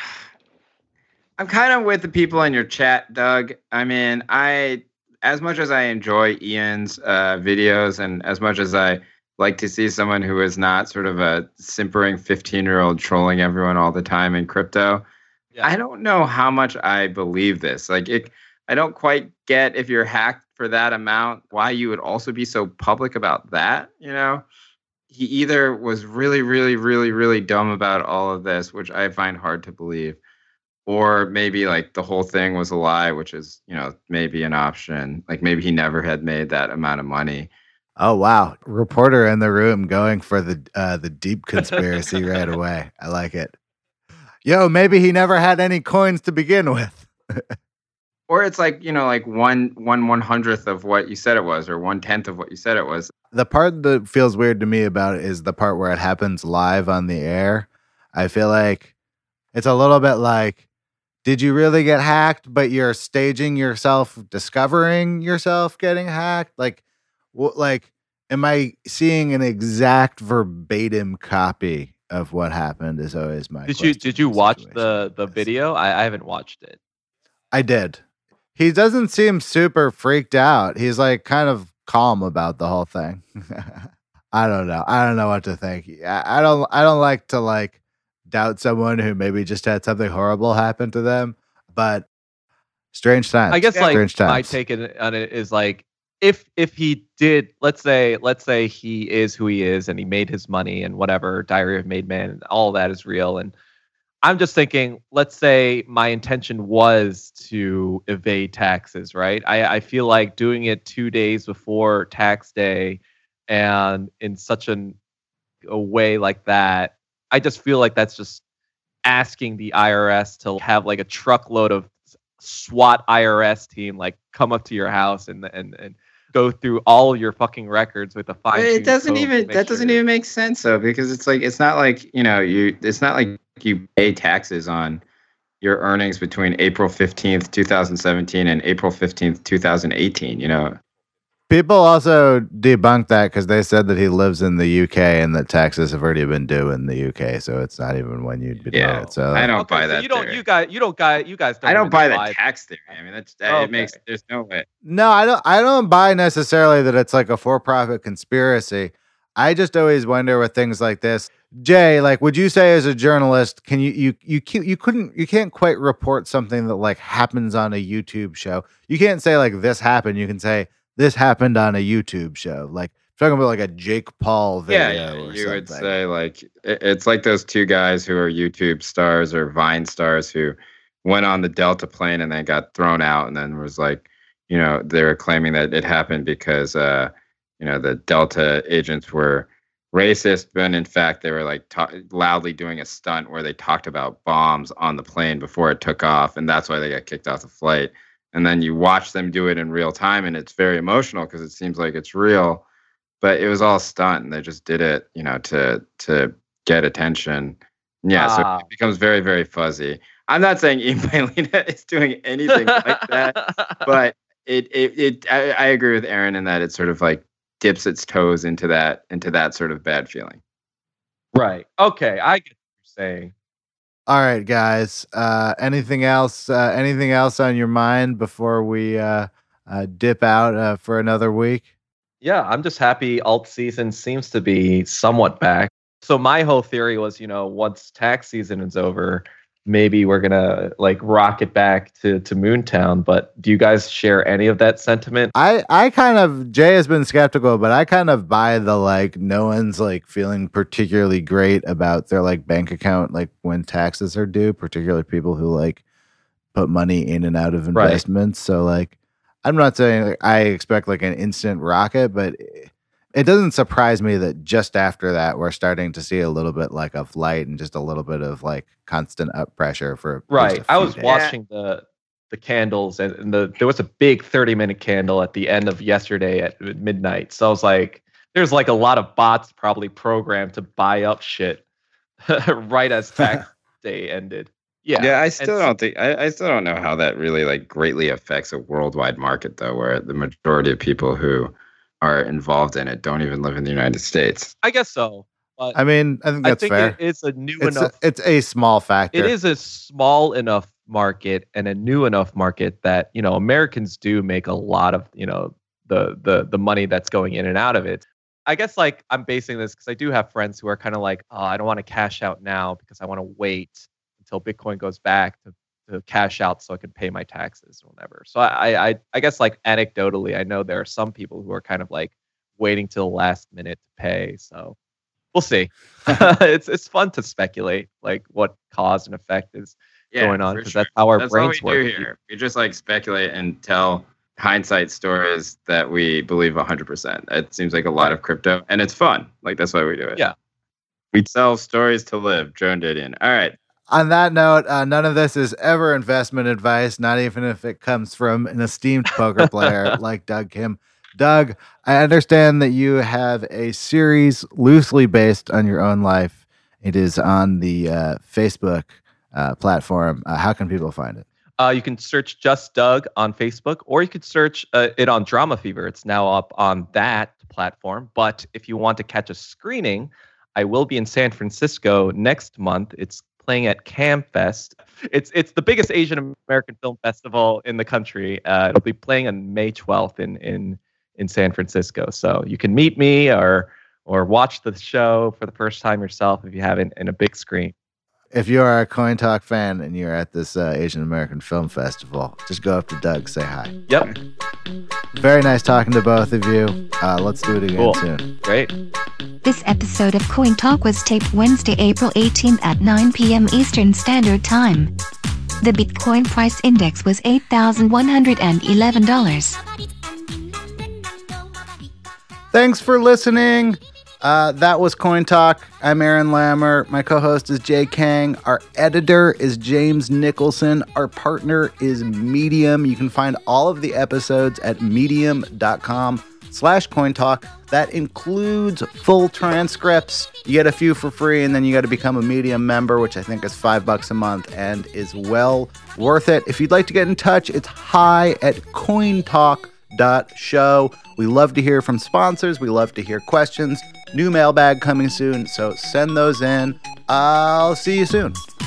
I'm kind of with the people in your chat, Doug. I mean, as much as I enjoy Ian's videos and as much as I like to see someone who is not sort of a simpering 15-year-old trolling everyone all the time in crypto, I don't know how much I believe this. Like, I don't quite get, if you're hacked for that amount, why you would also be so public about that, you know? He either was really, really, really, really dumb about all of this, which I find hard to believe, or maybe like the whole thing was a lie, which is, you know, maybe an option. Like maybe he never had made that amount of money. Oh, wow. Reporter in the room going for the deep conspiracy right away. I like it. Yo, maybe he never had any coins to begin with. Or it's like, you know, like one 1/100th of what you said it was, or 1/10 of what you said it was. The part that feels weird to me about it is the part where it happens live on the air. I feel like it's a little bit like, did you really get hacked, but you're staging yourself, discovering yourself getting hacked? Like, am I seeing an exact verbatim copy of what happened is always my question. Did you watch the video? I haven't watched it. I did. He doesn't seem super freaked out. He's like kind of calm about the whole thing. I don't know. I don't know what to think. I don't like to like doubt someone who maybe just had something horrible happen to them, but strange times. I guess like my take on it is like, if he did, let's say he is who he is and he made his money and whatever, Diary of a Made Man, all that is real. And I'm just thinking, let's say my intention was to evade taxes, right? I feel like doing it 2 days before tax day and in such a way like that, I just feel like that's just asking the IRS to have like a truckload of SWAT IRS team like come up to your house and go through all of your fucking records with a fine. It doesn't even make sense though, because it's not like, you know, it's not like you pay taxes on your earnings between April 15th, 2017 and April 15th, 2018, you know. People also debunked that because they said that he lives in the UK and that taxes have already been due in the UK, so it's not even when you'd be doing it. So I don't buy that. You guys don't. I don't buy the tax theory. I mean, it makes there's no way. No, I don't buy necessarily that it's like a for-profit conspiracy. I just always wonder with things like this. Jay, like, would you say as a journalist, can you can't quite report something that like happens on a YouTube show? You can't say like this happened. You can say this happened on a YouTube show. Like talking about like a Jake Paul video. Yeah, or you something. Would say like it's like those two guys who are YouTube stars or Vine stars who went on the Delta plane and then got thrown out, and then was like, you know, they were claiming that it happened because you know, the Delta agents were racist, but in fact they were like loudly doing a stunt where they talked about bombs on the plane before it took off, and that's why they got kicked off the flight. And then you watch them do it in real time, and it's very emotional because it seems like it's real, but it was all stunt, and they just did it, you know, to get attention. Yeah, so it becomes very, very fuzzy. I'm not saying Ian Bailina is doing anything like that, but I agree with Aaron in that it sort of like dips its toes into that sort of bad feeling. Right. Okay. I get what you're saying. All right, guys. Anything else? Anything else on your mind before we dip out for another week? Yeah, I'm just happy alt season seems to be somewhat back. So my whole theory was, once tax season is over, maybe we're gonna like rocket back to Moontown. But do you guys share any of that sentiment? I kind of, Jay has been skeptical, but I kind of buy the like no one's like feeling particularly great about their like bank account like when taxes are due, particularly people who like put money in and out of investments. So like I'm not saying like, I expect like an instant rocket, but it doesn't surprise me that just after that we're starting to see a little bit like of light and just a little bit of like constant up pressure for right. I was watching the candles and there was a big 30-minute candle at the end of yesterday at midnight. So I was like, there's like a lot of bots probably programmed to buy up shit right as tax day ended. Yeah. I still don't know how that really like greatly affects a worldwide market though, where the majority of people who are involved in it don't even live in the United States. I guess so. But I mean, I think that's fair. It's a new enough. It's a small factor. It is a small enough market and a new enough market that Americans do make a lot of the money that's going in and out of it. I guess like I'm basing this because I do have friends who are kind of like, oh, I don't want to cash out now because I want to wait until Bitcoin goes back to cash out so I can pay my taxes or whatever. So I guess like anecdotally, I know there are some people who are kind of like waiting till the last minute to pay. So we'll see. It's fun to speculate like what cause and effect is going on because that's how our brains work. Do here. We just like speculate and tell hindsight stories that we believe 100%. It seems like a lot of crypto and it's fun. Like that's why we do it. Yeah. We tell stories to live. Joan Didion. All right. On that note, none of this is ever investment advice, not even if it comes from an esteemed poker player like Doug Kim. Doug, I understand that you have a series loosely based on your own life. It is on the Facebook platform. How can people find it? You can search Just Doug on Facebook, or you could search it on Drama Fever. It's now up on that platform. But if you want to catch a screening, I will be in San Francisco next month. It's playing at CamFest. It's the biggest Asian American film festival in the country. It'll be playing on May 12th in San Francisco. So you can meet me or watch the show for the first time yourself if you haven't in a big screen. If you are a Coin Talk fan and you're at this Asian American Film Festival, just go up to Doug, say hi. Yep. Very nice talking to both of you. Let's do it again soon. Great. This episode of Coin Talk was taped Wednesday, April 18th at 9 p.m. Eastern Standard Time. The Bitcoin price index was $8,111. Thanks for listening. That was Coin Talk. I'm Aaron Lammer. My co-host is Jay Kang. Our editor is James Nicholson. Our partner is Medium. You can find all of the episodes at medium.com/cointalk. That includes full transcripts. You get a few for free, and then you got to become a Medium member, which I think is $5 a month and is well worth it. If you'd like to get in touch, it's hi@cointalk.show. We love to hear from sponsors. We love to hear questions. New mailbag coming soon, so send those in. I'll see you soon.